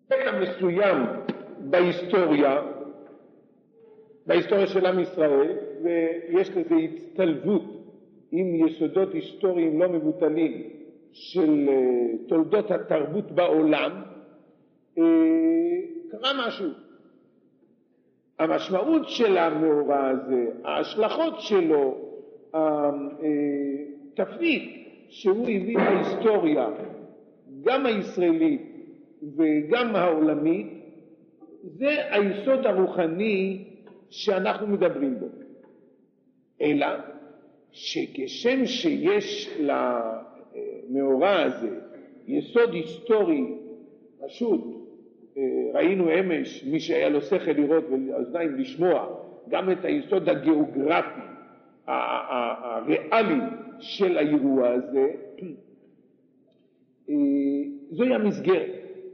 קטע מסוים בהיסטוריה של עם ישראל, ויש לזה הצטלבות עם יסודות היסטוריים לא מבוטלים של תולדות התרבות בעולם. קרה משהו. המשמעות של המאורע הזה, ההשלכות שלו, התפנית שהוא הביא בהיסטוריה, גם הישראלית וגם העולמית, זה היסוד הרוחני שאנחנו מדברים בו. אלא שכשם שיש למאורע הזה יסוד היסטורי פשוט, ראינו אמש, מי שהיה לו שכל לראות ואוזניים לשמוע, גם את היסוד הגיאוגרפי הריאלי של האירוע הזה, זוהי המסגרת.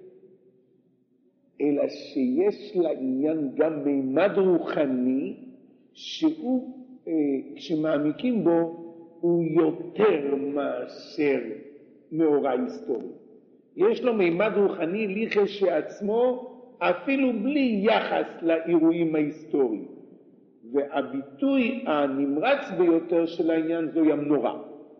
אלא שיש לעניין גם מימד רוחני שהוא, כשמעמיקים בו, הוא יותר מאשר מאורע היסטורי. יש לו מימד רוחני לכשעצמו, אפילו בלי יחס לאירועים ההיסטוריים. והביטוי הנמרץ ביותר של העניין זוהי המנורה.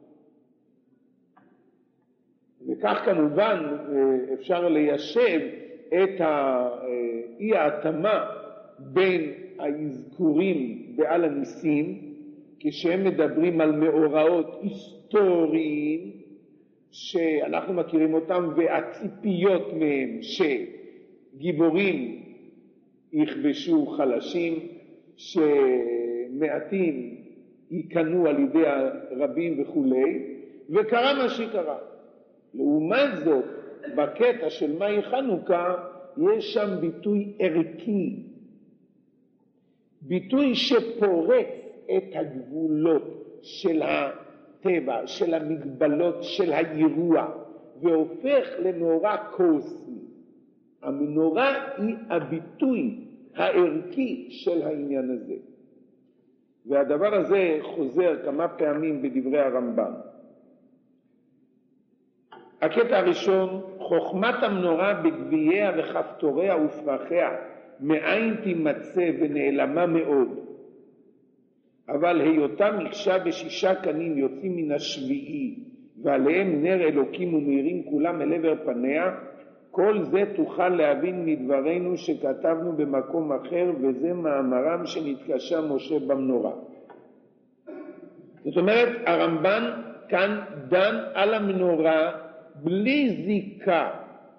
וכך כמובן אפשר ליישב את אי ההתאמה בין האזכורים בעל הניסים, כשהם מדברים על מאורעות היסטוריים שאנחנו מכירים אותם, והציפיות מהם שגיבורים יכבשו חלשים, שמעטים ייכנו על ידי הרבים וכולי, וקרה מה שקרה. לעומת זאת, בקטע של מאי חנוכה יש שם ביטוי ערכי, ביטוי שפורץ את הגבולות של הטבע, של המגבלות של האירוע, והופך למאורע קוסמי. המנורה היא הביטוי הערכי של העניין הזה. והדבר הזה חוזר כמה פעמים בדברי הרמב"ם. הקטע הראשון, חוכמת המנורה בגבייה וכפתוריה ופרחיה מאין תימצא ונעלמה מאוד, אבל היותה מקשה ב6 קנים יוצאים מן השביעי ועליהם נר אלוקים ומאירים כולם אל עבר פניה, כל זה תוכל להבין מדברנו שכתבנו במקום אחר, וזה מאמרם שנתקשה משה במנורה. זאת אומרת, הרמב"ן כאן דן על המנורה בלי זיקה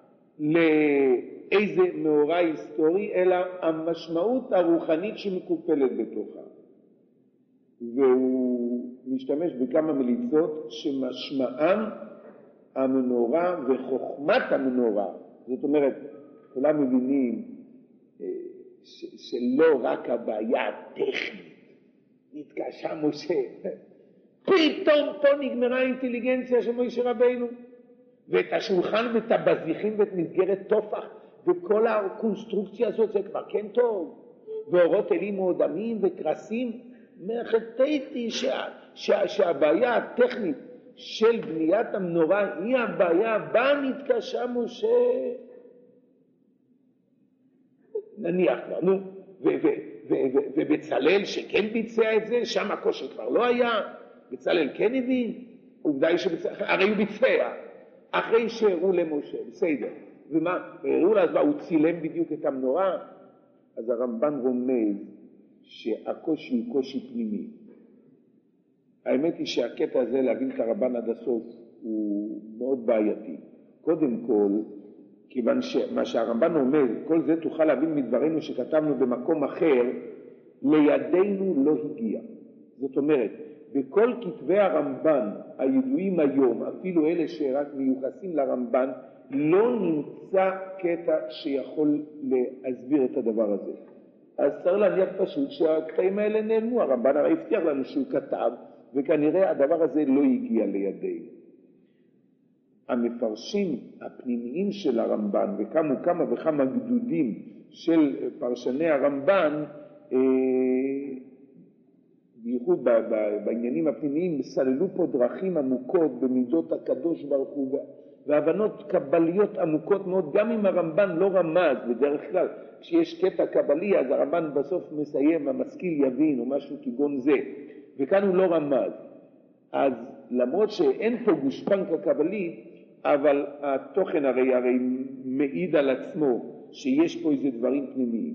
לאיזה מאורע היסטורי, אלא המשמעות הרוחנית שמקופלת בתוכה. והוא משתמש בכמה מליצות שמשמעם המנורה וחוכמת המנורה. זאת אומרת, כולם מבינים שלא רק הבעיה הטכנית, נתקשה משה, פתאום פה נגמרה האינטליגנציה של משה רבינו, ואת השולחן ואת הבזיחים ואת מסגרת תופח וכל הקונסטרוקציה הזאת זה כבר כן טוב, ואורות אלים מועדמים וקרסים. מחטאתי שהבעיה הטכנית של בניית המנורה היא הבעיה בה נתקשה משה. נניח כבר, נו, ובצלאל שכן ביצע את זה, שם הקושי כבר לא היה, בצלאל כן הבין, עובדה היא הרי הוא ביצע, אחרי שהראו למשה, בסדר, ומה, הראו לה, אז הוא צילם בדיוק את המנורה, אז הרמב"ן רומז שהקושי הוא קושי פנימי. האמת היא שהקטע הזה להבין את הרמב"ן עד הסוף הוא מאוד בעייתי. קודם כל, כיוון שמה שהרמב"ן אומר, כל זה תוכל להבין מדברנו שכתבנו במקום אחר, לידינו לא הגיע. זאת אומרת, בכל כתבי הרמב"ן הידועים היום, אפילו אלה שרק מיוחסים לרמב"ן, לא נמצא קטע שיכול להסביר את הדבר הזה. אז צריך להניח פשוט שהקטעים האלה נעלמו. הרמב"ן הרי הבטיח לנו שהוא כתב, וכנראה הדבר הזה לא הגיע לידינו. המפרשים הפנימיים של הרמב"ן, וקמו כמה וכמה גדודים של פרשני הרמב"ן, בייחוד בעניינים הפנימיים, סללו פה דרכים עמוקות במידות הקדוש ברוך הוא, והבנות קבליות עמוקות מאוד, גם אם הרמב"ן לא רמז בדרך כלל. כשיש קטע קבלי אז הרמב"ן בסוף מסיים, המשכיל יבין או משהו כגון זה, וכאן הוא לא רמז. אז למרות שאין פה גושפנקה קבלי, אבל התוכן הרי מעיד על עצמו שיש פה איזה דברים פנימיים.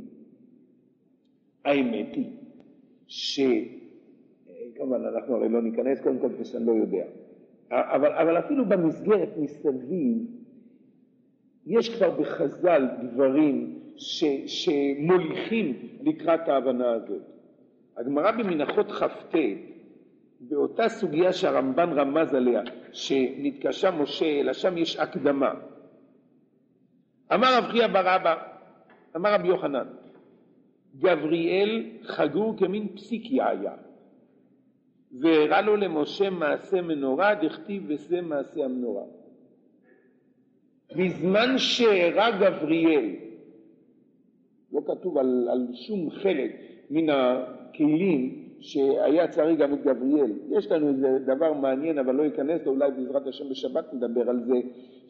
האמת היא כמובן אנחנו הרי לא ניכנס, קודם כל שאני לא יודע, אבל אפילו במסגרת מסביב יש כבר בחז"ל דברים שמוליכים לקראת ההבנה הזאת. הגמרא במנחות כ"ט, באותה סוגיה שהרמב"ן רמז עליה, שנתקשה משה, אלא שם יש הקדמה. אמר רב חייא בר אבא, אמר רבי יוחנן, גבריאל חגור כמין פסיקיה היה, והראה לו למשה מעשה מנורה, דכתיב וזה מעשה המנורה. בזמן שהראה גבריאל, לא כתוב על שום חלק מן הכלים שהיה צריך גם את גבריאל. יש לנו איזה דבר מעניין, אבל לא ייכנס לו, אולי בעזרת השם בשבת נדבר על זה,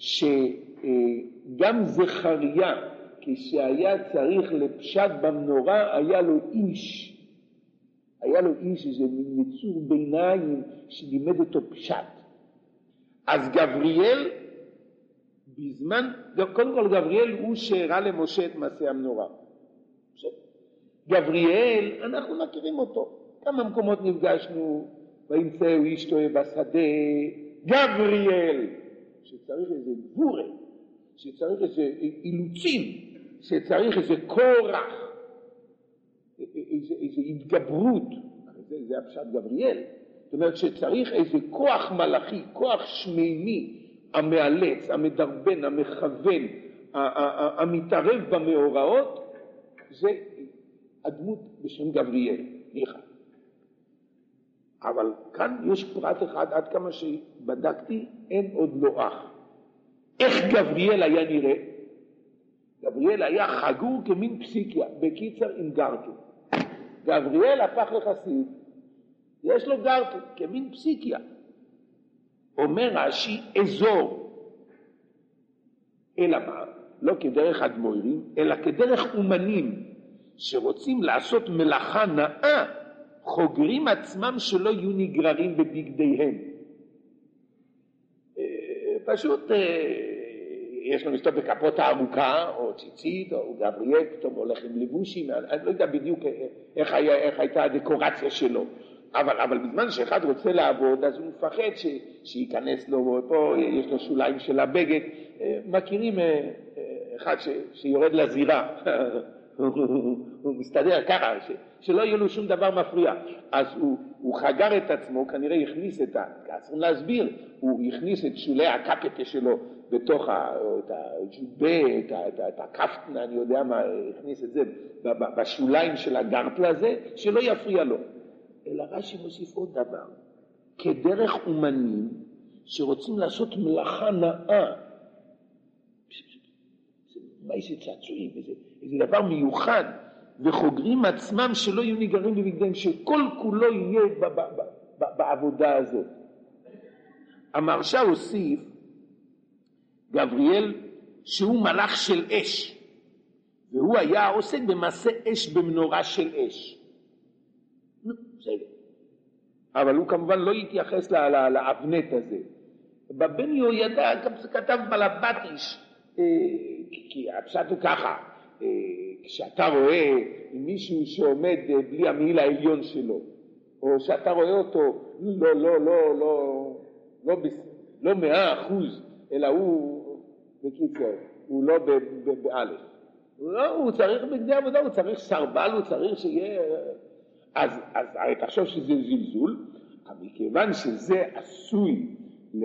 שגם זכריה, כשהיה צריך לפשט במנורה, היה לו איש, איזה יצור ביניים שלימד אותו פשט. אז גבריאל, בזמן, קודם כל גבריאל הוא שהראה למשה את מעשה המנורה. גבריאל, אנחנו מכירים אותו. כמה מקומות נפגשנו, וימצאו איש טועה בשדה, גבריאל, שצריך איזה גבורה, שצריך איזה אילוצים, שצריך איזה כורח, איזה התגברות, זה הפשט גבריאל. זאת אומרת שצריך איזה כוח מלאכי, כוח שמימי, המאלץ, המדרבן, המכוון, המתערב במאורעות, זה הדמות בשם גבריאל, ניחא. אבל כאן יש פרט אחד, עד כמה שבדקתי, אין עוד לא אח. איך גבריאל היה נראה? גבריאל היה חגור כמין פסיקיה, בקיצר עם גרטו. גבריאל הפך לחסיד, יש לו גרטו כמין פסיקיה. אומר רש"י אזור, אלא מה? לא כדרך אדמו"רים, אלא כדרך אומנים שרוצים לעשות מלאכה נאה, חוגרים עצמם שלא יהיו נגררים בבגדיהם. פשוט יש לו מסתובב בכפות הארוכה, או ציצית, או גבריאל, פתאום הולך עם לבושים, אני לא יודע בדיוק איך הייתה הדקורציה שלו. אבל בזמן שאחד רוצה לעבוד, אז הוא מפחד שייכנס לו, פה יש לו שוליים של הבגד. מכירים אחד שיורד לזירה, הוא מסתדר ככה, שלא יהיה לו שום דבר מפריע. אז הוא חגר את עצמו, כנראה הכניס צריכים להסביר, הוא הכניס את שולי הקפטה שלו בתוך את הקפטנה, אני יודע מה, הכניס את זה בשוליים של הגרפל הזה, שלא יפריע לו. אלא רש"י מוסיף עוד דבר, כדרך אומנים שרוצים לעשות מלאכה נאה, מה איזה צעצועים, איזה דבר מיוחד, וחוגרים עצמם שלא יהיו נגררים בבגדיהם, שכל כולו יהיה בעבודה הזאת. המרשה הוסיף, גבריאל, שהוא מלאך של אש, והוא היה עוסק במעשה אש במנורה של אש. בסדר. אבל הוא כמובן לא יתייחס לאבנט הזה. בבן יהוידע גם כתב בלבטיש, כי הפשט הוא ככה, כשאתה רואה מישהו שעומד בלי המעיל העליון שלו, או שאתה רואה אותו לא 100%, אלא הוא בקיצור, הוא לא באלף. הוא צריך בגדי עבודה, הוא צריך סרבל, הוא צריך שיהיה... אז הרי תחשוב שזה זלזול, אבל מכיוון שזה עשוי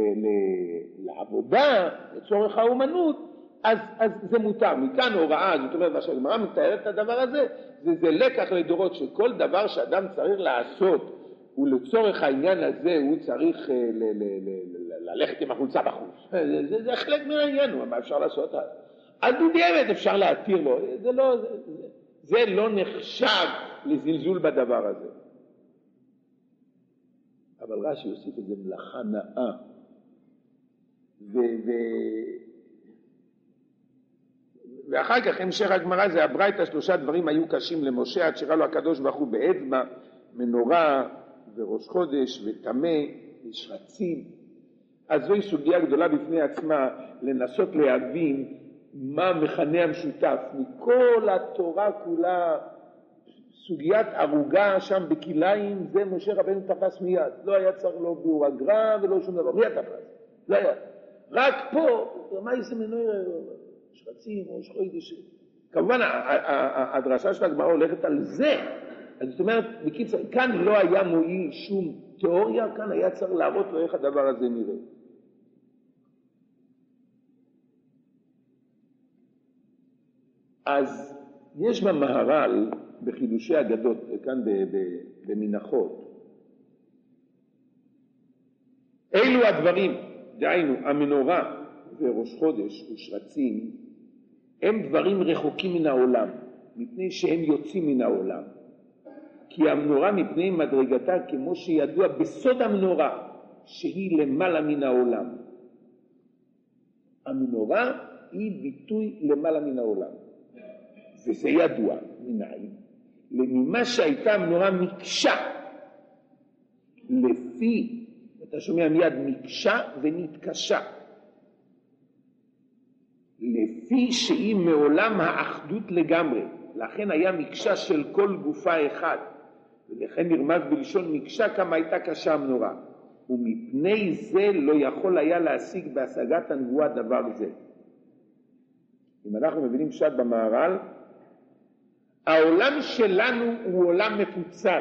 לעבודה, לצורך האומנות, אז זה מותר. מכאן הוראה, זאת אומרת, מה שהגמרא מתארת את הדבר הזה, זה לקח לדורות שכל דבר שאדם צריך לעשות, ולצורך העניין הזה הוא צריך ללכת עם החולצה בחוץ. זה חלק מהעניין, מה אפשר לעשות? על בדיעבד אפשר להתיר לו, זה לא נחשב לזלזול בדבר הזה. אבל רש"י יוסיף את זה מלאכה נאה. ואחר כך המשך הגמרא זה הברייתא, 3 דברים היו קשים למשה עד שראה לו הקדוש ברוך הוא באצבע, מנורה וראש חודש וטמא ושרצים. אז זוהי סוגיה גדולה בפני עצמה לנסות להבין מה המכנה המשותף מכל התורה כולה. סוגיית ערוגה שם בכליים, זה משה רבנו תפס מיד, לא היה צריך לא ביאור הגר"א ולא שום דבר, מיד תפס, לא היה. רק פה, מה יש מנורה, שרצים, ראש חודש. כמובן הדרשה של הגמרא הולכת על זה. אז זאת אומרת, בקיצור, כאן לא היה מועיל שום תיאוריה, כאן היה צריך להראות לו איך הדבר הזה נראה. אז יש במהר"ל בחידושי אגדות, כאן במנחות, אילו הדברים, דהיינו המנורה וראש חודש ושרצים, הם דברים רחוקים מן העולם, מפני שהם יוצאים מן העולם. כי המנורה מפני מדרגתה, כמו שידוע בסוד המנורה, שהיא למעלה מן העולם. המנורה היא ביטוי למעלה מן העולם. וזה ידוע מנין, ממה שהייתה המנורה מקשה, לפי, אתה שומע מיד מקשה ונתקשה, לפי שהיא מעולם האחדות לגמרי, לכן היה מקשה של כל גופה אחד, ולכן נרמז בלשון מקשה כמה הייתה קשה המנורה, ומפני זה לא יכול היה להשיג בהשגת הנבואה דבר זה. אם אנחנו מבינים שד במהר"ל, העולם שלנו הוא עולם מפוצל.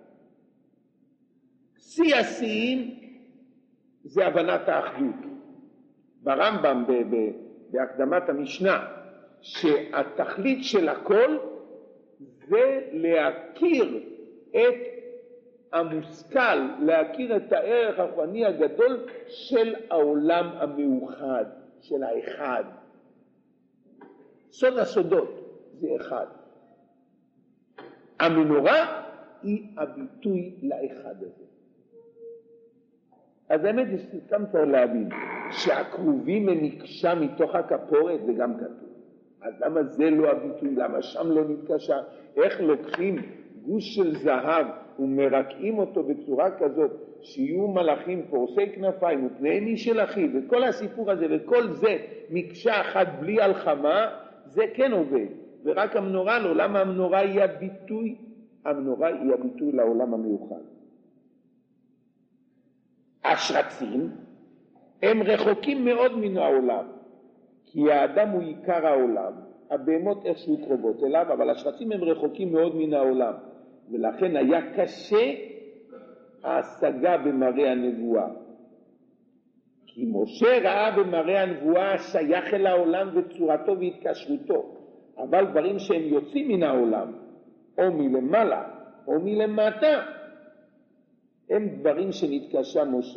שיא השיאים זה הבנת האחדות. ברמב"ם בהקדמת המשנה, שהתכלית של הכל זה להכיר את המושכל, להכיר את הערך הרוחני הגדול של העולם המאוחד, של האחד. סוד הסודות זה אחד. המנורה היא הביטוי לאחד הזה. אז האמת היא שסתם צריך להבין שהקרובים הם מקשה מתוך הכפורת, זה גם כתוב. אז למה זה לא הביטוי? למה שם לא נתקשה? איך לוקחים גוש של זהב ומרקעים אותו בצורה כזאת שיהיו מלאכים פורסי כנפיים ופניהם משל אחי, וכל הסיפור הזה וכל זה מקשה אחת בלי הלחמה, זה כן עובד. ורק המנורה לא. למה המנורה היא הביטוי? המנורה היא הביטוי לעולם המיוחד. השרצים הם רחוקים מאוד מן העולם, כי האדם הוא עיקר העולם, הבהמות איכשהו קרובות אליו, אבל השרצים הם רחוקים מאוד מן העולם, ולכן היה קשה ההשגה במראה הנבואה. כי משה ראה במראה הנבואה שייך אל העולם וצורתו והתקשרותו, אבל דברים שהם יוצאים מן העולם, או מלמעלה או מלמטה, הם דברים שנתקשה משה.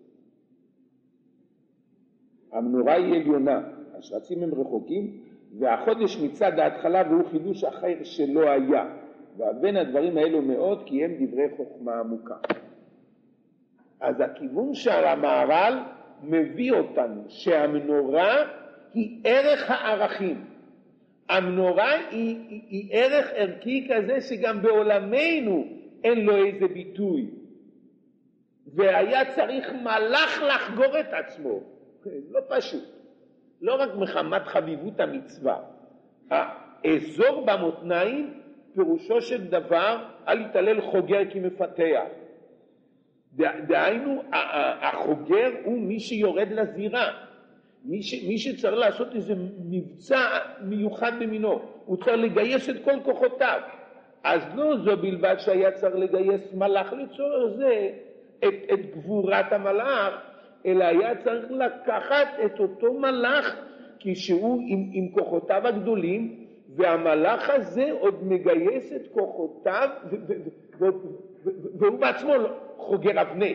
המנורה היא עליונה, השרצים הם רחוקים, והחודש מצד ההתחלה והוא חידוש אחר שלא היה, ובין הדברים האלו מאוד כי הם דברי חוכמה עמוקה. אז הכיוון של המהר"ל מביא אותנו שהמנורה היא ערך הערכים. המנורה היא ערך ערכי כזה שגם בעולמנו אין לו איזה ביטוי. והיה צריך מלאך לחגור את עצמו. לא פשוט. לא רק מחמת חביבות המצווה. האזור במותניים פירושו של דבר אל יתעלל חוגר כי מפתח. דהיינו החוגר הוא מי שיורד לזירה. מי שצריך לעשות איזה מבצע מיוחד במינו, הוא צריך לגייס את כל כוחותיו. אז לא זו בלבד שהיה צריך לגייס מלאך לצורך זה, את גבורת המלאך, אלא היה צריך לקחת את אותו מלאך כשהוא עם כוחותיו הגדולים, והמלאך הזה עוד מגייס את כוחותיו, והוא בעצמו חוגר אבנט.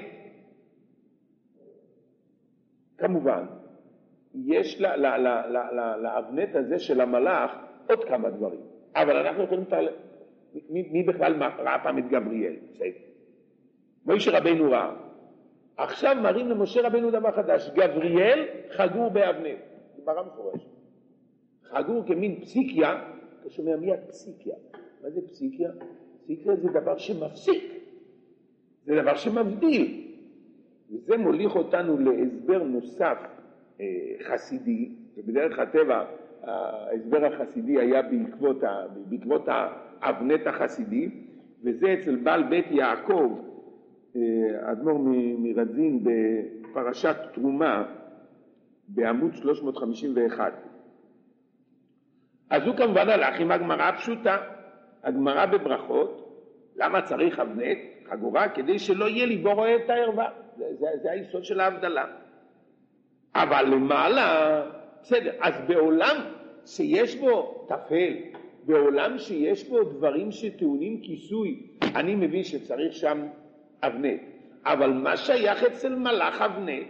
כמובן, יש לאבנט הזה של המלאך עוד כמה דברים, אבל אנחנו יכולים מי בכלל ראה פעם את גבריאל? משה רבנו ראה. עכשיו מראים למשה רבנו דבר חדש, גבריאל חגור באבנר, גמרא מפורשת. חגור כמין פסיקיה, אתה שומע מיד פסיקיה. מה זה פסיקיה? פסיקיה זה דבר שמפסיק, זה דבר שמבדיל. וזה מוליך אותנו להסבר נוסף חסידי, ובדרך הטבע ההסבר החסידי היה בעקבות האבנט החסידי, וזה אצל בעל בית יעקב, אדמו"ר מרדזין בפרשת תרומה בעמוד 351. אז הוא כמובן הלך עם הגמרא הפשוטה, הגמרא בברכות. למה צריך אבנט חגורה? כדי שלא יהיה לי בו רואה את הערווה. זה היסוד של ההבדלה. אבל למעלה, בסדר, אז בעולם שיש בו תפל, בעולם שיש בו דברים שטעונים כיסוי, אני מבין שצריך שם אבנט. אבל מה שייך אצל מלאך אבנט?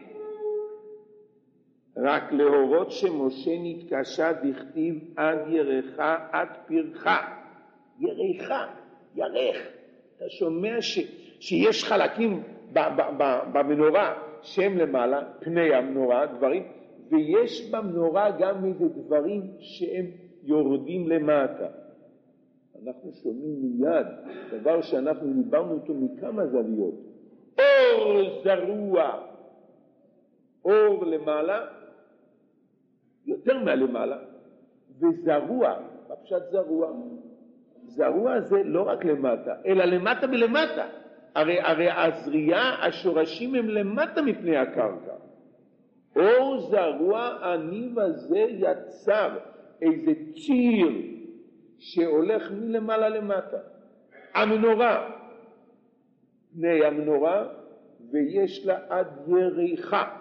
רק להורות שמשה נתקשה דכתיב עד ירך עד פרחה. ירך, ירך. אתה שומע שיש חלקים במנורה שהם למעלה, פני המנורה, דברים, ויש במנורה גם איזה דברים שהם יורדים למטה. אנחנו שומעים מיד דבר שאנחנו דיברנו אותו מכמה זוויות. אור זרוע, אור למעלה, יותר מהלמעלה, וזרוע, בפשט זרוע. זרוע זה לא רק למטה, אלא למטה ולמטה. הרי הזריעה, השורשים הם למטה מפני הקרקע. אור זרוע, הניב הזה יצר איזה ציר שהולך מלמעלה למטה. המנורה, פני המנורה, ויש לה עד יריחה.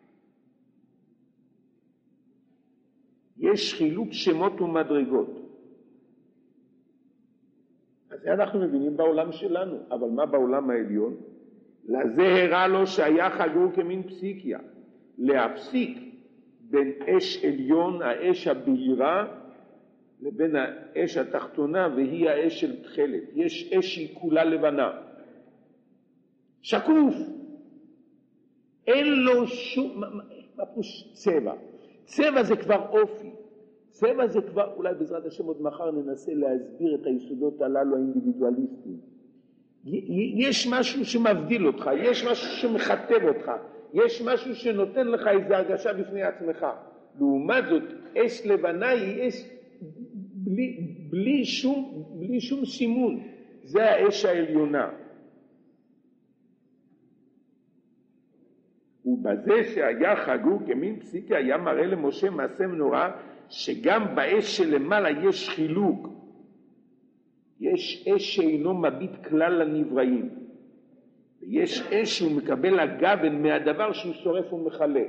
יש חילוק שמות ומדרגות. אז זה אנחנו מבינים בעולם שלנו, אבל מה בעולם העליון? לזה הראה לו שהיה חגור כמין פסיקיה, להפסיק בין אש עליון, האש הבהירה, לבין האש התחתונה, והיא האש של תחלת. יש אש שהיא כולה לבנה. שקוף. אין לו שום, מה פוש צבע? צבע זה כבר אופי. צבע זה כבר, אולי בעזרת השם עוד מחר ננסה להסביר את היסודות הללו האינדיבידואליסטיים. יש משהו שמבדיל אותך, יש משהו שמחטב אותך, יש משהו שנותן לך איזו הרגשה בפני עצמך. לעומת זאת, אש לבנה היא אש בלי שום סימון. זה האש העליונה. ובזה שהיה חגור כמין פסיקה היה מראה למשה מעשה מנורה שגם באש שלמעלה יש חילוק. יש אש שאינו מביט כלל לנבראים, ויש אש שהוא מקבל הגוון מהדבר שהוא שורף ומחלה.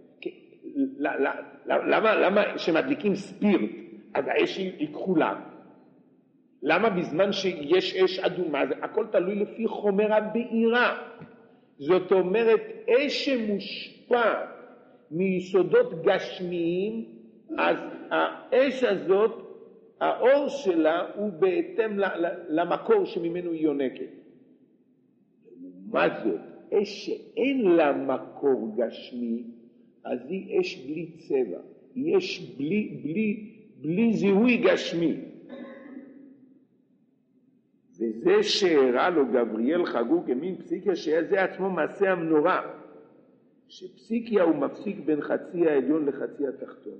למה שמדליקים ספירט אז האש היא כחולה? למה בזמן שיש אש אדומה? הכל תלוי לפי חומר הבעירה. זאת אומרת, אש שמושפע מיסודות גשמיים, אז האש הזאת, האור שלה הוא בהתאם למקור שממנו היא יונקת. לעומת זאת, אש שאין לה מקור גשמי, אז היא אש בלי צבע, היא אש בלי זיהוי גשמי. וזה שהראה לו גבריאל חגור כמין פסיקיה, שזה עצמו מעשה המנורה, שפסיקיה הוא מפסיק בין חצי העליון לחצי התחתון.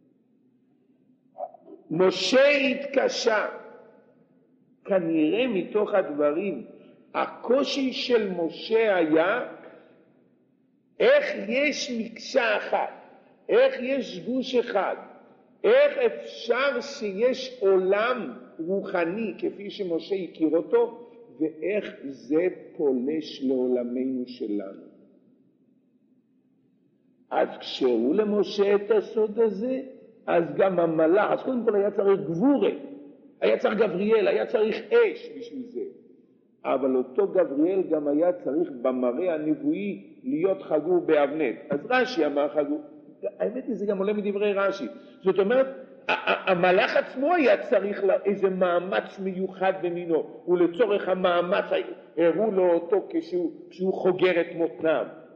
משה התקשה, כנראה מתוך הדברים, הקושי של משה היה, איך יש מקשה אחת, איך יש גוש אחד, איך אפשר שיש עולם רוחני כפי שמשה הכיר אותו, ואיך זה פולש לעולמנו שלנו. אז כשהראו למשה את הסוד הזה, אז גם המלאך, אז קודם כל היה צריך גבורה, היה צריך גבריאל, היה צריך אש בשביל זה. אבל אותו גבריאל גם היה צריך במראה הנבואי להיות חגור באבנט. אז רש"י אמר חגור, האמת היא זה גם עולה מדברי רש"י. זאת אומרת, המלאך עצמו היה צריך איזה מאמץ מיוחד במינו, ולצורך המאמץ הראו לו אותו כשהוא חוגר את מותניו.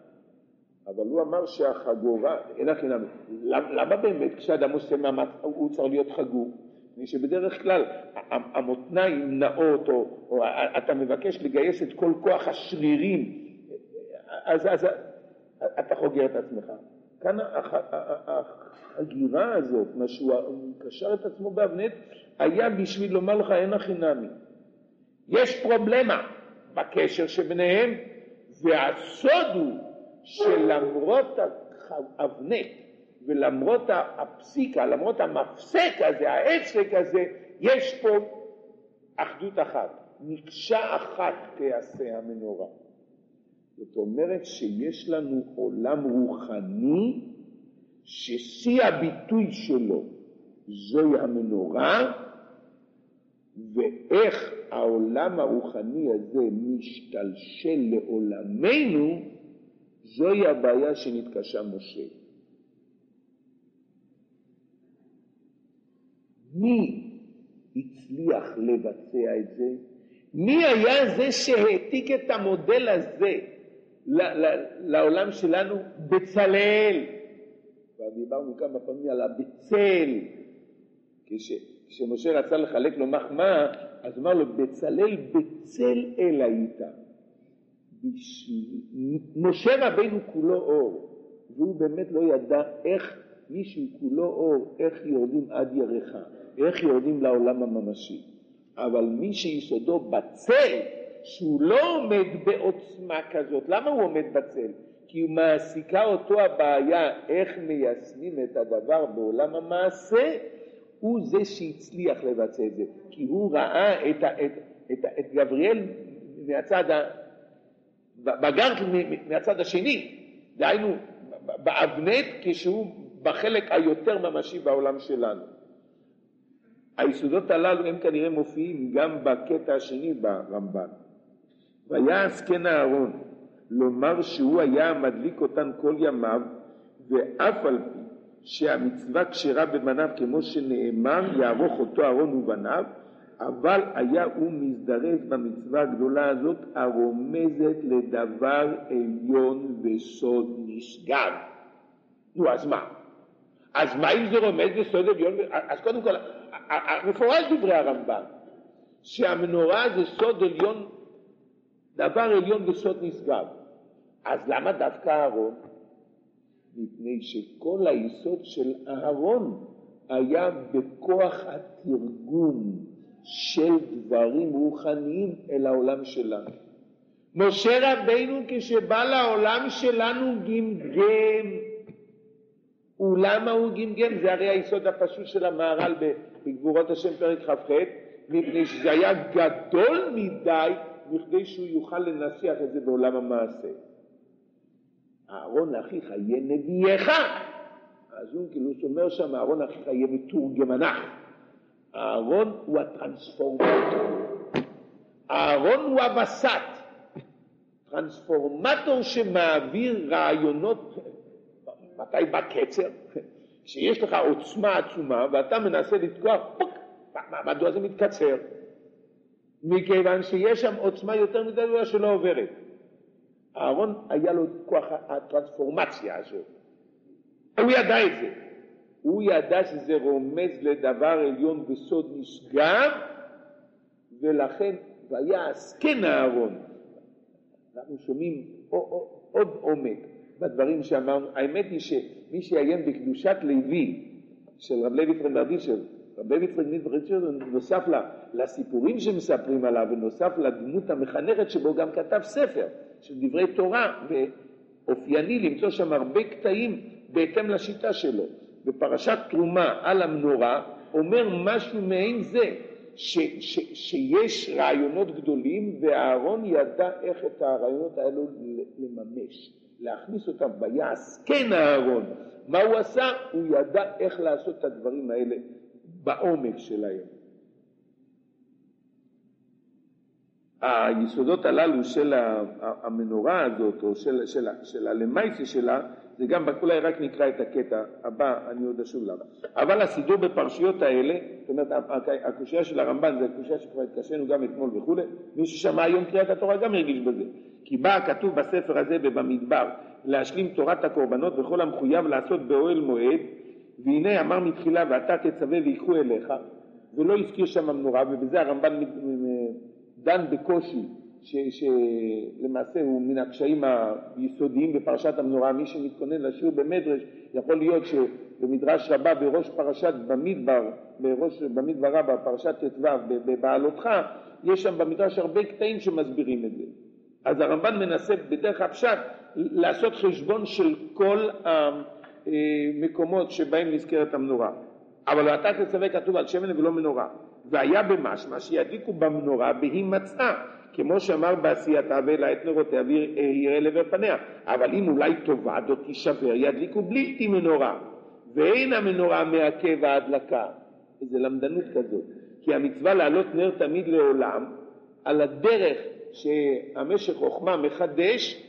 אבל הוא אמר שהחגורה, אין הכי נמי. למה באמת כשאדם עושה מאמץ הוא צריך להיות חגור? מפני שבדרך כלל המותניים נאות, או אתה מבקש לגייס את כל כוח השרירים, אז אתה חוגר את עצמך. כאן הגירה הזאת, מה שהוא קשר את עצמו באבנט, היה בשביל לומר לך אין הכי נמי. יש פרובלמה בקשר שביניהם, והסוד הוא שלמרות האבנט, ולמרות הפסיקה, למרות המפסק הזה, ההפסק הזה, יש פה אחדות אחת. מקשה אחת תעשה המנורה. זאת אומרת שיש לנו עולם רוחני, ששיא הביטוי שלו זוהי המנורה, ואיך העולם הרוחני הזה משתלשל לעולמנו, זוהי הבעיה שנתקשה משה. מי הצליח לבצע את זה? מי היה זה שהעתיק את המודל הזה לעולם שלנו? בצלאל. כבר דיברנו כמה פעמים על הבצל. כשמשה רצה לחלק לו מחמאה, אז אמר לו, בצלאל בצל אל היית. משה רבינו כולו אור, והוא באמת לא ידע איך מישהו כולו אור, איך יורדים עד ירחה, איך יורדים לעולם הממשי. אבל מי שיסודו בצל, שהוא לא עומד בעוצמה כזאת. למה הוא עומד בצל? כי הוא מעסיקה אותו הבעיה איך מיישמים את הדבר בעולם המעשה, הוא זה שהצליח לבצע את זה. כי הוא ראה את גבריאל מהצד בגרק מהצד השני, דהיינו באבנט, כשהוא בחלק היותר ממשי בעולם שלנו. היסודות הללו הם כנראה מופיעים גם בקטע השני ברמב"ן. ויעש כן אהרון לומר שהוא היה מדליק אותן כל ימיו, ואף על פי שהמצווה כשרה במניו כמו שנאמר יערוך אותו אהרון ובניו, אבל היה הוא מזדרז במצווה הגדולה הזאת הרומזת לדבר עליון וסוד נשגב. נו, אז מה? אז מה אם זה רומז לסוד עליון? אז קודם כל, מפורש דברי הרמב"ן, שהמנורה זה סוד עליון, דבר עליון וסוד נשגב. אז למה דווקא אהרון? מפני שכל היסוד של אהרון היה בכוח התרגום של דברים רוחניים אל העולם שלנו. משה רבינו כשבא לעולם שלנו גמגם. ולמה הוא גמגם? זה הרי היסוד הפשוט של המהר"ל בגבורות השם פרק כ"ח, מפני שזה היה גדול מדי מכדי שהוא יוכל לנסח את זה בעולם המעשה. אהרון אחיך יהיה נביאך. אז הוא כאילו אומר שם, אהרון אחיך יהיה מתורגמנך. אהרון הוא הטרנספורמטור. אהרון הוא הבסט. טרנספורמטור שמעביר רעיונות, מתי בקצר? כשיש לך עוצמה עצומה ואתה מנסה לתקוע, מדוע זה מתקצר? מכיוון שיש שם עוצמה יותר מדי גדולה שלא עוברת. אהרון היה לו כוח הטרנספורמציה הזאת. הוא ידע את זה. הוא ידע שזה רומז לדבר עליון בסוד נשגב, ולכן ויעש כן אהרון. אנחנו שומעים עוד עומק בדברים שאמרנו. האמת היא שמי שיעיין בקדושת לוי של רב לוי יצחק מברדיצ'ב, רב לוי יצחק מברדיצ'ב נוסף לסיפורים שמספרים עליו, ונוסף לדמות המחנכת שבו גם כתב ספר של דברי תורה, ואופייני למצוא שם הרבה קטעים בהתאם לשיטה שלו. בפרשת תרומה על המנורה אומר משהו מעין זה, שיש רעיונות גדולים, ואהרון ידע איך את הרעיונות האלו לממש, להכניס אותם. ויעש כן אהרון. מה הוא עשה? הוא ידע איך לעשות את הדברים האלה בעומק שלהם. היסודות הללו של המנורה הזאת, או של הלמייסה שלה, זה גם, אולי רק נקרא את הקטע הבא, אני עוד אשוב למה. אבל הסידור בפרשיות האלה, זאת אומרת, הקושיה של הרמב"ן, זה הקושיה שכבר התקשנו גם אתמול וכו', מי ששמע היום קריאת התורה גם הרגיש בזה, כי בא הכתוב בספר הזה ובמדבר להשלים תורת הקורבנות וכל המחויב לעשות באוהל מועד, והנה אמר מתחילה ואתה תצווה ויקחו אליך, ולא הזכיר שם המנורה, ובזה הרמב"ן דן בקושי שלמעשה הוא מן הקשיים היסודיים בפרשת המנורה. מי שמתכונן לשיעור במדרש יכול להיות שבמדרש רבה בראש פרשת במדבר רבה פרשת ט"ו בבעלותך יש שם במדרש הרבה קטעים שמסבירים את זה. אז הרמב"ן מנסה בדרך הפשט לעשות חשבון של כל המקומות שבהם נזכרת המנורה. אבל אתה תצווה כתוב על שמן ולא מנורה, והיה במשמע שידליקו במנורה בהיא מצאה, כמו שאמר בעשייתה ואלה את נרותיה ויראה לעבר פניה. אבל אם אולי תאבד או תישבר ידליקו בלתי מנורה, ואין המנורה מעכב ההדלקה. איזה למדנות כזאת, כי המצווה לעלות נר תמיד לעולם על הדרך שהמשך חוכמה מחדש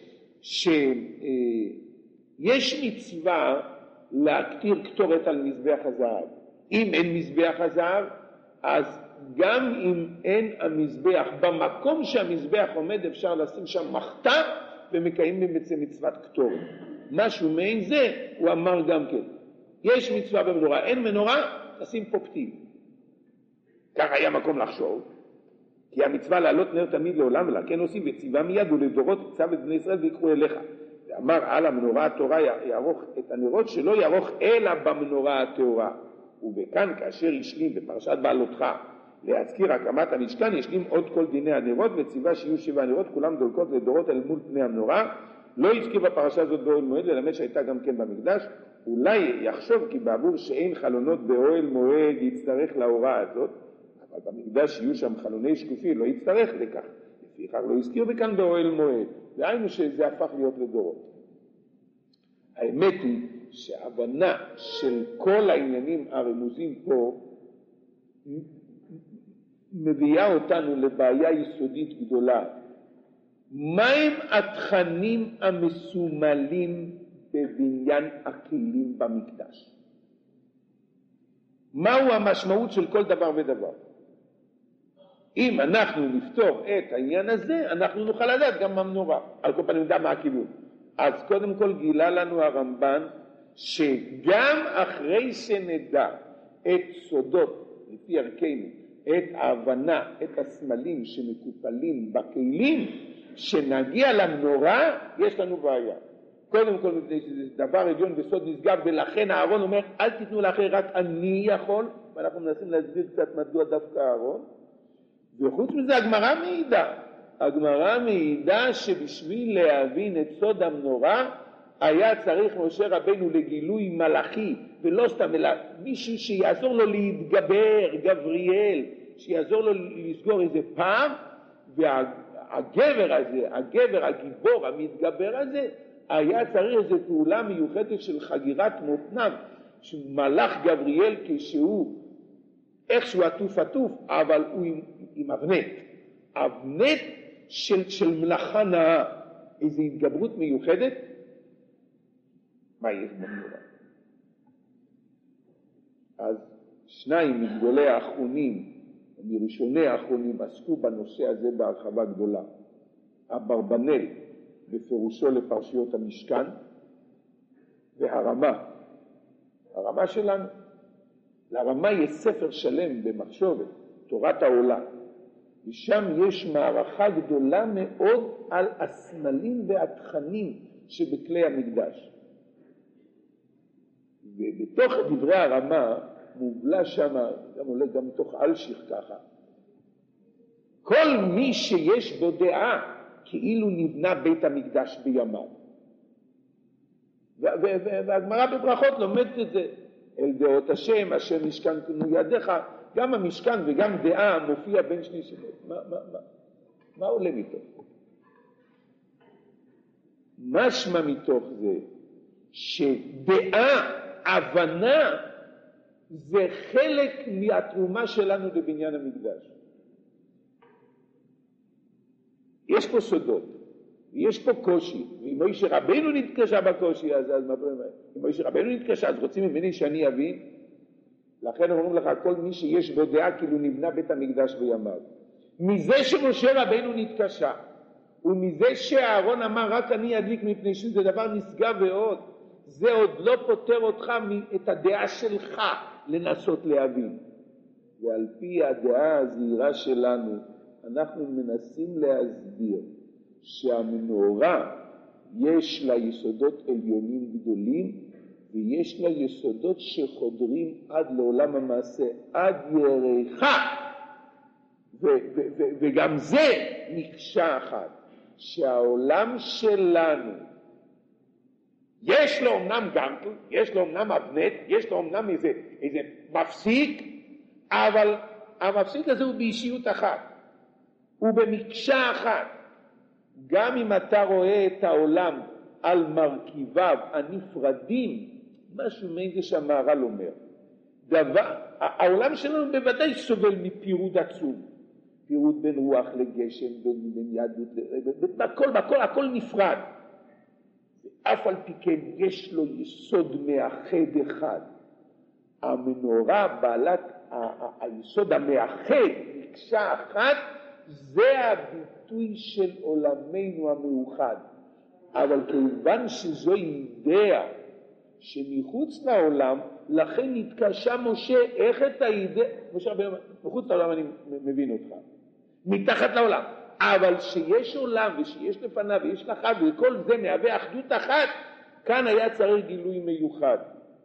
שיש מצווה להקטיר קטורת על מזבח הזהב. אם אין מזבח הזהב, אז גם אם אין המזבח, במקום שהמזבח עומד אפשר לשים שם מחטא ומקיימים בזה מצוות קטורת. משהו מעין זה הוא אמר גם כן. יש מצווה במנורה, אין מנורה, תשים פה פתיל. כך היה מקום לחשוב, כי המצווה לעלות נר תמיד לעולם, אלא כן עושים וציווה מיד ולדורות צו את בני ישראל ויקחו אליך. ואמר על המנורה התורה יערוך את הנרות שלא יערוך אלא במנורה התאורה. ובכאן כאשר השלים בפרשת בעלותך להזכיר הקמת המשכן, ישלים עוד כל דיני הנרות וציווה שיהיו 7 נרות כולם דולקות לדורות אל מול פני המנורה. לא הזכיר בפרשה הזאת באוהל מועד, ללמד שהייתה גם כן במקדש. אולי יחשוב כי בעבור שאין חלונות באוהל מועד יצטרך להוראה הזאת, אבל במקדש יהיו שם חלוני שקופים, לא יצטרך לכך. לפיכך לא הזכיר בכאן באוהל מועד, והיינו שזה הפך להיות לדורות. האמת היא שההבנה של כל העניינים הרמוזים פה מביאה אותנו לבעיה יסודית גדולה. מהם התכנים המסומלים בבניין הכלים במקדש? מהו המשמעות של כל דבר ודבר? אם אנחנו נפתור את העניין הזה, אנחנו נוכל לדעת גם המנורה. על כל פנים נדע מה הכיוון. אז קודם כל גילה לנו הרמב"ן שגם אחרי שנדע את סודות, לפי ערכנו, את ההבנה, את הסמלים שמקופלים בכלים, שנגיע למנורה, יש לנו בעיה. קודם כל, זה דבר עליון בסוד נשגב, ולכן הארון אומר, אל תיתנו לאחר, רק אני יכול, ואנחנו מנסים להסביר קצת מדוע דווקא הארון. וחוץ מזה, הגמרא מעידה שבשביל להבין את סוד המנורה, היה צריך משה רבנו לגילוי מלאכי, ולא סתם, אלא מישהו שיעזור לו להתגבר, גבריאל, שיעזור לו לסגור איזה פעם, והגבר הזה, הגבר, הגיבור, המתגבר הזה, היה צריך איזו פעולה מיוחדת של חגירת מותניו, שמלאך גבריאל כשהוא, איכשהו עטוף, אבל הוא עם אבנט של מלאכה נאה, איזו התגברות מיוחדת. מה יש במנורה? אז שניים מגדולי האחרונים, מראשוני האחרונים, עסקו בנושא הזה בהרחבה גדולה. אברבנאל בפירושו לפרשיות המשכן, והרמה, הרמה שלנו. לרמה יש ספר שלם במחשבת, תורת העולה, ושם יש מערכה גדולה מאוד על הסמלים והתכנים שבכלי המקדש. ובתוך דברי הרמה מובלה שם, גם עולה גם מתוך אלשיך ככה, כל מי שיש בו דעה כאילו נבנה בית המקדש בימיו. והגמרא בברכות לומדת את זה, אל דעות השם, השם משכן קנו ידיך, גם המשכן וגם דעה מופיע בין שני שמות. מה עולה מתוך? משמע מתוך זה שדעה, הבנה, זה חלק מהתרומה שלנו בבניין המקדש. יש פה סודות, יש פה קושי, ואם משה רבנו נתקשה בקושי הזה, אז מה אומרים? אם משה רבנו נתקשה, אז רוצים ממני שאני אבין? לכן אומרים לך, כל מי שיש בו דעה כאילו נבנה בית המקדש בימיו. מזה שמשה רבנו נתקשה, ומזה שאהרון אמר רק אני אדליק מפני שזה דבר נשגב ועוד, זה עוד לא פותר אותך את הדעה שלך לנסות להבין. ועל פי הדעה הזהירה שלנו אנחנו מנסים להסביר שהמנורה יש לה יסודות עליונים גדולים, ויש לה יסודות שחודרים עד לעולם המעשה, עד ירח, וגם זה מקשה אחת, שהעולם שלנו יש לו אמנם גנטל, יש לו אמנם אבנט, יש לו אמנם איזה מפסיק, אבל המפסיק הזה הוא באישיות אחת, הוא במקשה אחת. גם אם אתה רואה את העולם על מרכיביו הנפרדים, משהו מזה שהמהר"ל אומר, העולם שלנו בוודאי סובל מפירוד עצום, פירוד בין רוח לגשם, בין יהדות, הכל נפרד. אף על פי כן יש לו יסוד מאחד אחד. המנורה בעלת היסוד המאחד, מקשה אחת, זה הביטוי של עולמנו המאוחד. אבל כיוון שזו אידאה שמחוץ לעולם, לכן התקשה משה איך את האידאה, משה מחוץ לעולם אני מבין אותך, מתחת לעולם, אבל שיש עולם ושיש לפניו ויש לאחד וכל זה מהווה אחדות אחת, כאן היה צריך גילוי מיוחד.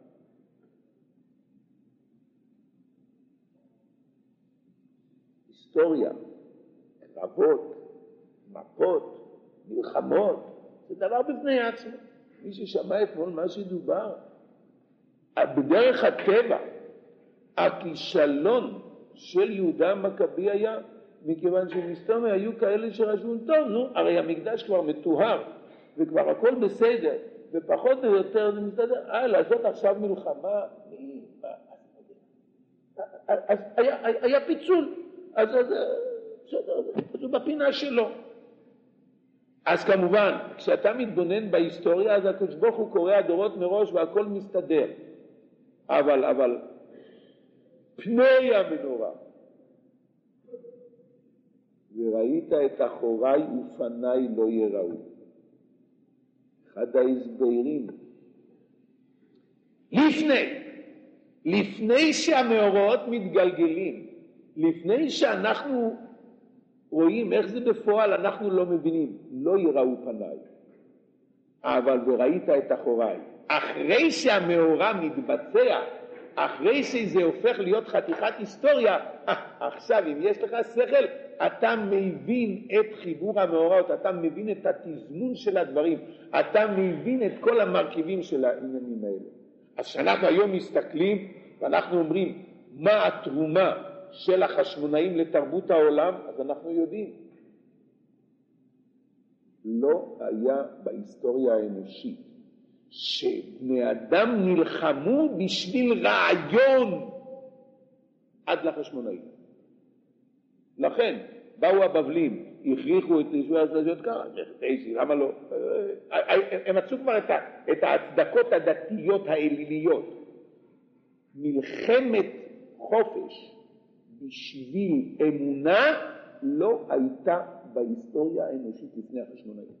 היסטוריה, קרבות, מפות, מלחמות, זה דבר בפני עצמו. מי ששמע אתמול מה שדובר, בדרך הטבע, הכישלון של יהודה המכבי היה, מכיוון שמסתום היו כאלה שרשו, טוב, נו, הרי המקדש כבר מטוהר, וכבר הכל בסדר, ופחות או יותר זה מסתדר, לעשות עכשיו מלחמה, אז היה פיצול, אז הוא בפינה שלו. אז כמובן, כשאתה מתבונן בהיסטוריה, אז הקדוש ברוך הוא קורא הדורות מראש והכל מסתדר. אבל פני המנורה, וראית את אחוריי ופניי לא יראו. אחד ההסברים. לפני שהמאורות מתגלגלים, לפני שאנחנו רואים איך זה בפועל, אנחנו לא מבינים, לא יראו פניי. אבל וראית את אחוריי. אחרי שהמאורע מתבצע, אחרי שזה הופך להיות חתיכת היסטוריה, עכשיו אם יש לך שכל, אתה מבין את חיבור המאורעות, אתה מבין את התזמון של הדברים, אתה מבין את כל המרכיבים של העניינים האלה. אז כשאנחנו היום מסתכלים ואנחנו אומרים מה התרומה של החשמונאים לתרבות העולם, אז אנחנו יודעים. לא היה בהיסטוריה האנושית שבני אדם נלחמו בשביל רעיון עד לחשמונאים. לכן באו הבבלים, הכריחו את ישוע הזאת ככה, למה לא? הם מצאו כבר את ההצדקות הדתיות האליליות. מלחמת חופש בשביל אמונה לא הייתה בהיסטוריה האנושית לפני החשמונאים.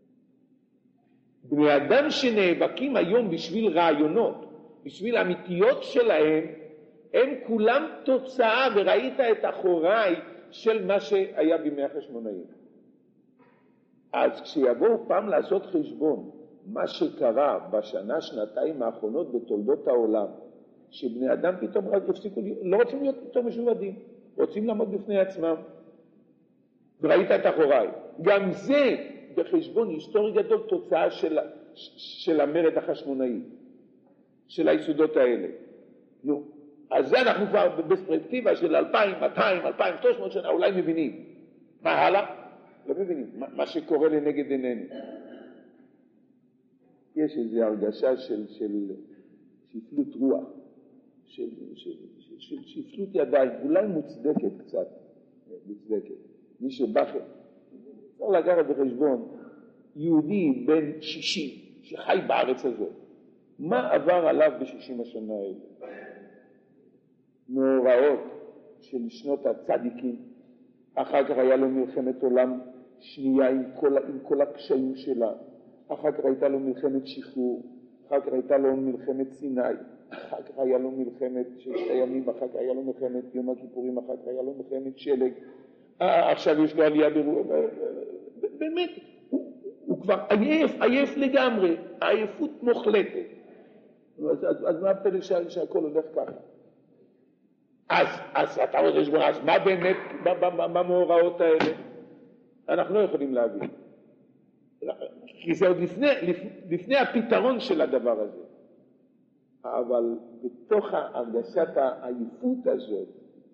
בני אדם שנאבקים היום בשביל רעיונות, בשביל אמיתיות שלהם, הם כולם תוצאה, וראית את אחוריי של מה שהיה בימי החשמונאים. אז כשיבואו פעם לעשות חשבון מה שקרה בשנה שנתיים האחרונות בתולדות העולם, שבני אדם פתאום הפסיקו, לא רוצים להיות פתאום משועבדים, רוצים לעמוד בפני עצמם, וראית את אחוריי. גם זה בחשבון היסטורי גדול תוצאה של המרד החשמונאי, של היסודות האלה. נו, אז זה אנחנו כבר בפרספקטיבה של 2200, 2300 שנה אולי מבינים. מה הלאה? לא מבינים. מה שקורה לנגד עינינו. יש איזו הרגשה של שפלות רוח, של שפלות ידיים, אולי מוצדקת קצת, מוצדקת. מי שבא, צריך לקחת בחשבון, יהודי בן 60 שחי בארץ הזאת, מה עבר עליו ב-60 השנה האלה? מאורעות של שנות הצדיקים, אחר כך היה לו מלחמת עולם שנייה עם כל הקשיים שלה, אחר כך הייתה לו מלחמת שחרור, אחר כך הייתה לו מלחמת סיני, אחר כך היה לו מלחמת ששת הימים, אחר כך היה לו מלחמת יום הכיפורים, אחר כך היה לו מלחמת שלג, עכשיו יש לו עלייה באמת, הוא כבר עייף לגמרי, עייפות מוחלטת. אז מה הפלא שהכל הולך ככה? אז אתה רואה חשבון, אז מה באמת במאורעות האלה? אנחנו לא יכולים להבין. כי זה עוד לפני הפתרון של הדבר הזה. אבל בתוך הרגשת העייפות הזאת,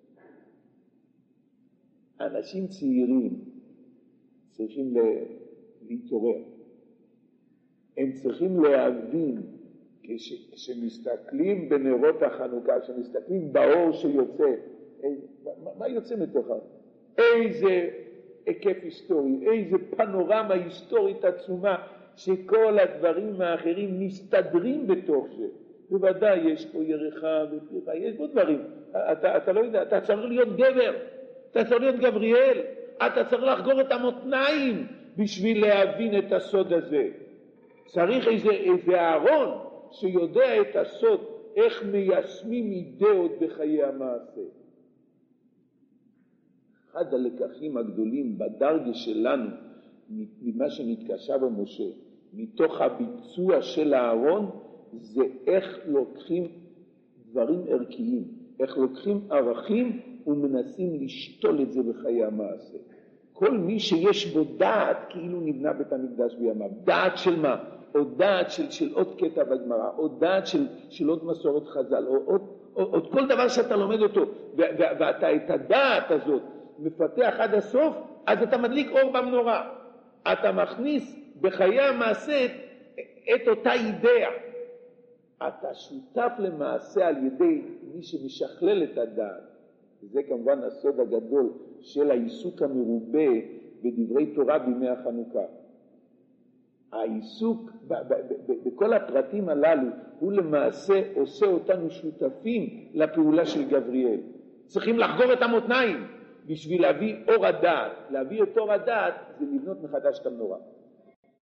אנשים צעירים צריכים להתעורר. הם צריכים להבין, כשמסתכלים בנרות החנוכה, כשמסתכלים באור שיוצא, מה יוצא מתוכה? איזה היקף היסטורי, איזה פנורמה היסטורית עצומה, שכל הדברים האחרים מסתדרים בתוך זה. בוודאי יש פה ירחה ופירה, יש פה דברים. אתה לא יודע, אתה צריך להיות גבר, אתה צריך להיות גבריאל, אתה צריך לחגור את המותניים בשביל להבין את הסוד הזה. צריך איזה אהרון שיודע את הסוד, איך מיישמים אידאות בחיי המעשה. אחד הלקחים הגדולים בדרגה שלנו, ממה שנתקשה במשה, מתוך הביצוע של אהרון, זה איך לוקחים דברים ערכיים, איך לוקחים ערכים ומנסים לשתול את זה בחיי המעשה. כל מי שיש בו דעת, כאילו נבנה בית המקדש בימיו. דעת של מה? או דעת של עוד קטע בגמרא, או דעת של עוד מסורת חז"ל, או עוד כל דבר שאתה לומד אותו, ואתה את הדעת הזאת מפתח עד הסוף, אז אתה מדליק אור במנורה. אתה מכניס בחיי המעשה את אותה אידאה. אתה שותף למעשה על ידי מי שמשכלל את הדעת. וזה כמובן הסוד הגדול של העיסוק המרובה בדברי תורה בימי החנוכה. העיסוק בכל הפרטים הללו הוא למעשה עושה אותנו שותפים לפעולה של גבריאל. צריכים לחגור את המותניים בשביל להביא אור הדעת. להביא את אור הדעת זה לבנות מחדש את המנורה.